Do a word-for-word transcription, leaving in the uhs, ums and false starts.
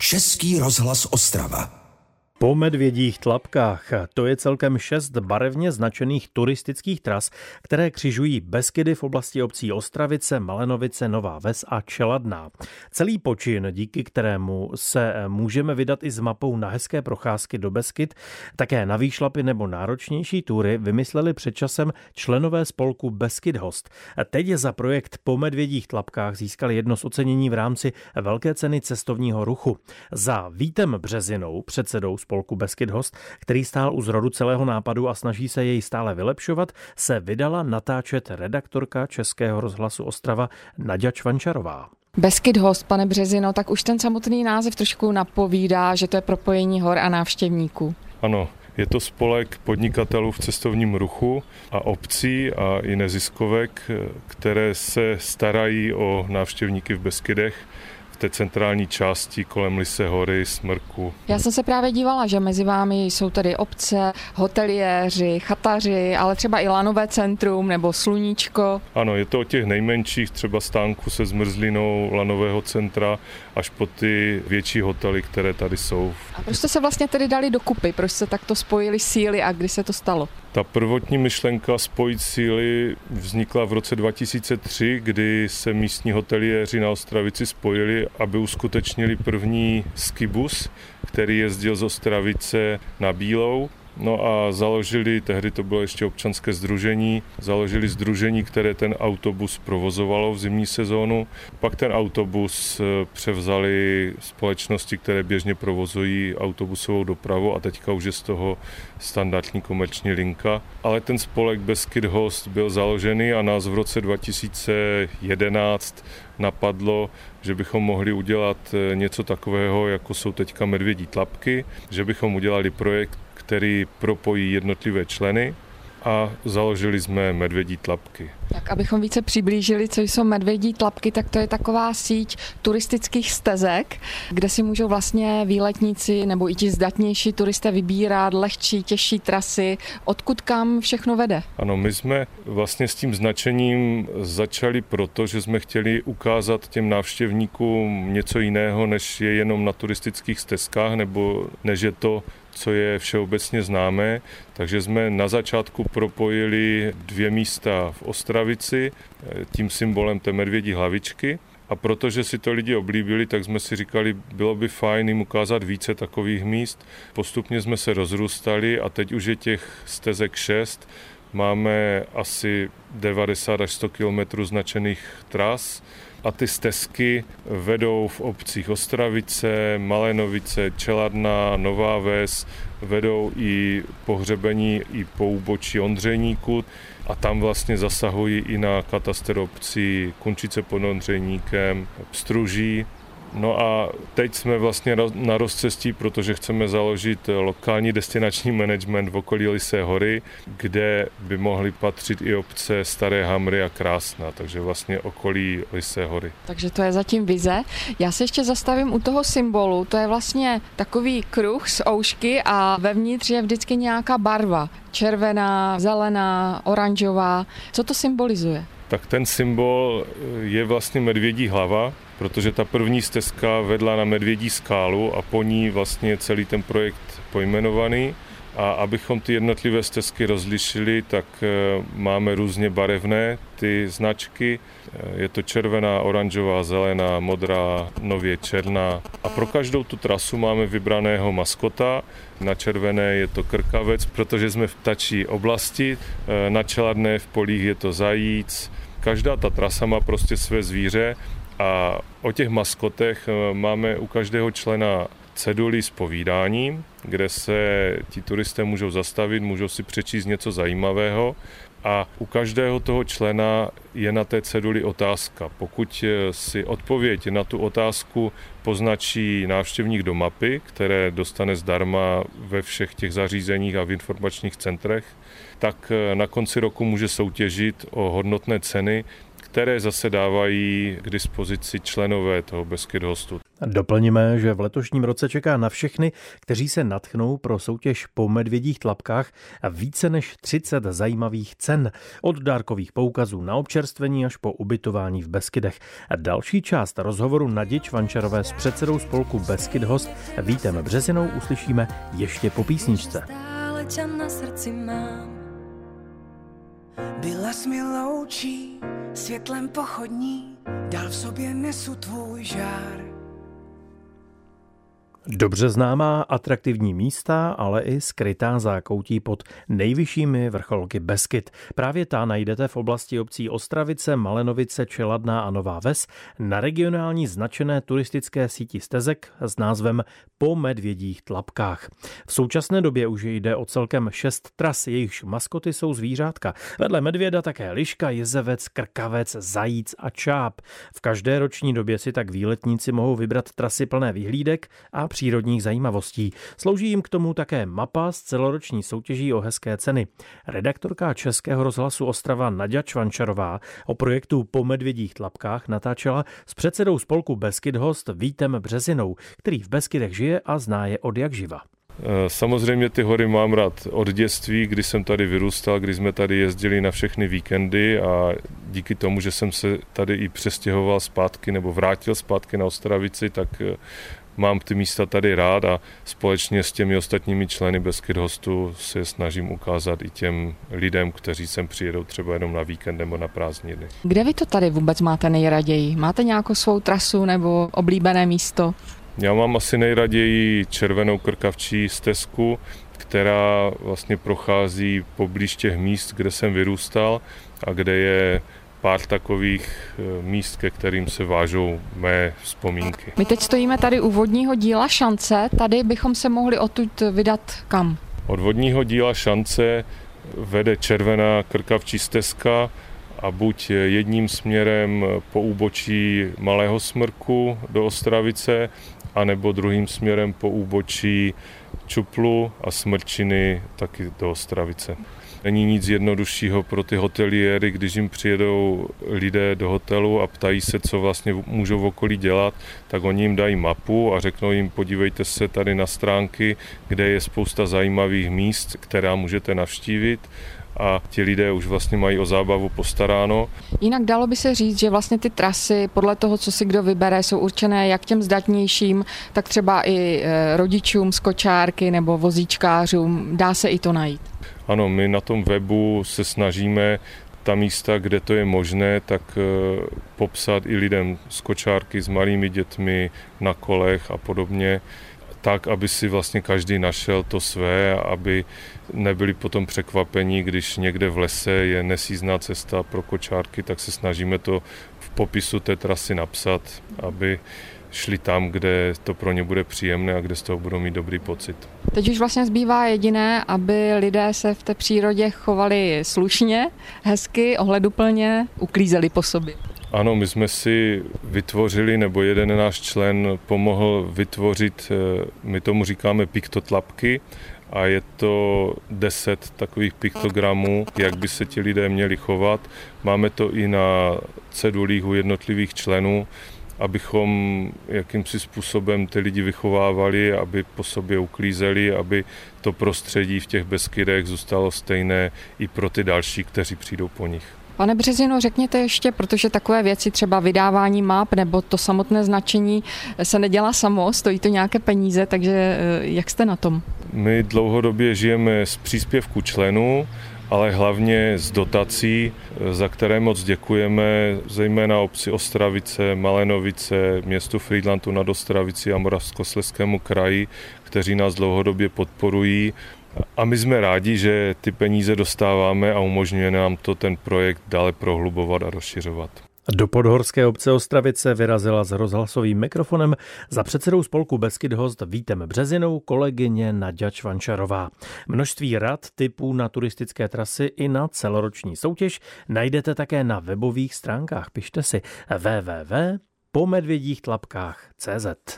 Český rozhlas Ostrava. Po Medvědích Tlapkách to je celkem šest barevně značených turistických tras, které křižují Beskydy v oblasti obcí Ostravice, Malenovice, Nová Ves a Čeladná. Celý počin, díky kterému se můžeme vydat i s mapou na hezké procházky do Beskyd, také na výšlapy nebo náročnější tury, vymysleli před časem členové spolku Beskyd Host. Teď za projekt Po Medvědích Tlapkách získali jedno z ocenění v rámci Velké ceny cestovního ruchu. Za Vítem Březinou, předsedou spolku Beskyd Host, který stál u zrodu celého nápadu a snaží se jej stále vylepšovat, se vydala natáčet redaktorka Českého rozhlasu Ostrava Naďa Čvančarová. Beskyd Host, pane Březino, tak už ten samotný název trošku napovídá, že to je propojení hor a návštěvníků. Ano, je to spolek podnikatelů v cestovním ruchu a obcí a i neziskovek, které se starají o návštěvníky v Beskydech, v té centrální části kolem Lysé hory, Smrku. Já jsem se právě dívala, že mezi vámi jsou tady obce, hoteliéři, chataři, ale třeba i lanové centrum nebo Sluníčko. Ano, je to od těch nejmenších, třeba stánku se zmrzlinou lanového centra, až po ty větší hotely, které tady jsou. A proč jste se vlastně tedy dali dokupy? Proč se takto spojili síly a kdy se to stalo? Ta prvotní myšlenka spojit síly vznikla v roce dva tisíce tři, kdy se místní hoteliéři na Ostravici spojili, aby uskutečnili první skibus, který jezdil z Ostravice na Bílou. No a založili, tehdy to bylo ještě občanské sdružení, založili sdružení, které ten autobus provozovalo v zimní sezónu. Pak ten autobus převzali společnosti, které běžně provozují autobusovou dopravu a teďka už je z toho standardní komerční linka. Ale ten spolek Beskyd Host byl založený a nás v roce dva tisíce jedenáct napadlo, že bychom mohli udělat něco takového, jako jsou teďka Medvědí Tlapky, že bychom udělali projekt, který propojí jednotlivé členy a založili jsme Medvědí Tlapky. Tak abychom více přiblížili, co jsou Medvědí Tlapky, tak to je taková síť turistických stezek, kde si můžou vlastně výletníci nebo i ti zdatnější turisté vybírat lehčí, těžší trasy. Odkud kam všechno vede? Ano, my jsme vlastně s tím značením začali proto, že jsme chtěli ukázat těm návštěvníkům něco jiného, než je jenom na turistických stezkách, nebo než je to, co je všeobecně známé, takže jsme na začátku propojili dvě místa v Ostravici, tím symbolem té medvědí hlavičky. A protože si to lidi oblíbili, tak jsme si říkali, bylo by fajn jim ukázat více takových míst. Postupně jsme se rozrůstali a teď už je těch stezek šest. Máme asi devadesát až sto kilometrů značených tras. A ty stezky vedou v obcích Ostravice, Malenovice, Čeladná, Nová Ves, vedou i po hřebení, i po úbočí Ondřejníku a tam vlastně zasahují i na katastr obcí Kunčice pod Ondřejníkem, Pstruží. No a teď jsme vlastně na rozcestí, protože chceme založit lokální destinační management v okolí Lysé hory, kde by mohly patřit i obce Staré Hamry a Krásná, takže vlastně okolí Lysé hory. Takže to je zatím vize. Já se ještě zastavím u toho symbolu, to je vlastně takový kruh z oušky a vevnitř je vždycky nějaká barva. Červená, zelená, oranžová. Co to symbolizuje? Tak ten symbol je vlastně medvědí hlava, protože ta první stezka vedla na Medvědí skálu a po ní vlastně je celý ten projekt pojmenovaný. A abychom ty jednotlivé stezky rozlišili, tak máme různě barevné ty značky. Je to červená, oranžová, zelená, modrá, nově černá. A pro každou tu trasu máme vybraného maskota. Na červené je to krkavec, protože jsme v ptačí oblasti. Na Čeladné v polích je to zajíc. Každá ta trasa má prostě své zvíře a o těch maskotech máme u každého člena ceduli s povídáním, kde se ti turisté můžou zastavit, můžou si přečíst něco zajímavého a u každého toho člena je na té ceduli otázka. Pokud si odpověď na tu otázku poznačí návštěvník do mapy, které dostane zdarma ve všech těch zařízeních a v informačních centrech, tak na konci roku může soutěžit o hodnotné ceny, které zase dávají k dispozici členové toho Beskyd Hostu. Doplníme, že v letošním roce čeká na všechny, kteří se nadchnou pro soutěž Po medvědích tlapkách více než třicet zajímavých cen. Od dárkových poukazů na občerstvení až po ubytování v Beskydech. Další část rozhovoru Nadi Čvančarové s předsedou spolku Beskyd Host Vítem Březinou uslyšíme ještě po písničce. Stále ťa na srdci mám. Byla jsi mi loučí, světlem pochodní, dál v sobě nesu tvůj žár. Dobře známá atraktivní místa, ale i skrytá zákoutí pod nejvyššími vrcholky Beskyd. Právě ta najdete v oblasti obcí Ostravice, Malenovice, Čeladná a Nová Ves na regionální značené turistické síti stezek s názvem Po medvědích tlapkách. V současné době už jde o celkem šest tras, jejichž maskoty jsou zvířátka. Vedle medvěda také liška, jezevec, krkavec, zajíc a čáp. V každé roční době si tak výletníci mohou vybrat trasy plné vyhlídek a přírodních zajímavostí. Slouží jim k tomu také mapa s celoroční soutěží o hezké ceny. Redaktorka Českého rozhlasu Ostrava Naďa Čvančarová o projektu Po medvědích tlapkách natáčela s předsedou spolku Beskyd Host Vítem Březinou, který v Beskydech žije a zná je od jak živa. Samozřejmě ty hory mám rád od dětství, kdy jsem tady vyrůstal, kdy jsme tady jezdili na všechny víkendy a díky tomu, že jsem se tady i přestěhoval zpátky nebo vrátil zpátky na Ostravici, tak mám ty místa tady rád a společně s těmi ostatními členy Beskyd Hostu se snažím ukázat i těm lidem, kteří sem přijedou třeba jenom na víkend nebo na prázdniny. Kde vy to tady vůbec máte nejraději? Máte nějakou svou trasu nebo oblíbené místo? Já mám asi nejraději červenou krkavčí stezku, která vlastně prochází poblíž těch míst, kde jsem vyrůstal a kde je pár takových míst, ke kterým se vážou mé vzpomínky. My teď stojíme tady u vodního díla Šance, tady bychom se mohli odtud vydat kam? Od vodního díla Šance vede červená krkavčí stezka a buď jedním směrem po úbočí Malého Smrku do Ostravice, anebo druhým směrem po úbočí Čuplu a Smrčiny taky do Ostravice. Není nic jednoduššího pro ty hoteliéry, když jim přijedou lidé do hotelu a ptají se, co vlastně můžou v okolí dělat, tak oni jim dají mapu a řeknou jim, podívejte se tady na stránky, kde je spousta zajímavých míst, která můžete navštívit. A ti lidé už vlastně mají o zábavu postaráno. Jinak dalo by se říct, že vlastně ty trasy podle toho, co si kdo vybere, jsou určené jak těm zdatnějším, tak třeba i rodičům z kočárky nebo vozíčkářům. Dá se i to najít. Ano, my na tom webu se snažíme ta místa, kde to je možné, tak popsat i lidem z kočárky, s malými dětmi, na kolech a podobně, tak, aby si vlastně každý našel to své, aby nebyli potom překvapení, když někde v lese je nesjízdná cesta pro kočárky, tak se snažíme to v popisu té trasy napsat, aby šli tam, kde to pro ně bude příjemné a kde z toho budou mít dobrý pocit. Teď už vlastně zbývá jediné, aby lidé se v té přírodě chovali slušně, hezky, ohleduplně, uklízeli po sobě. Ano, my jsme si vytvořili, nebo jeden náš člen pomohl vytvořit, my tomu říkáme piktotlapky, a je to deset takových piktogramů, jak by se ti lidé měli chovat. Máme to i na cedulích u jednotlivých členů, abychom jakýmsi způsobem ty lidi vychovávali, aby po sobě uklízeli, aby to prostředí v těch Beskydech zůstalo stejné i pro ty další, kteří přijdou po nich. Pane Březino, řekněte ještě, protože takové věci, třeba vydávání map nebo to samotné značení se nedělá samo, stojí to nějaké peníze, takže jak jste na tom? My dlouhodobě žijeme z příspěvku členů, ale hlavně z dotací, za které moc děkujeme, zejména obci Ostravice, Malenovice, městu Frýdlantu nad Ostravicí a Moravskoslezskému kraji, kteří nás dlouhodobě podporují. A my jsme rádi, že ty peníze dostáváme a umožňuje nám to ten projekt dále prohlubovat a rozšiřovat. Do podhorské obce Ostravice vyrazila s rozhlasovým mikrofonem za předsedou spolku Beskyd Host Vítem Březinou kolegyně Naďa Čvančarová. Množství rad, tipů na turistické trasy i na celoroční soutěž najdete také na webových stránkách. Pište si w w w tečka po medvědích tlapkách tečka cé zet.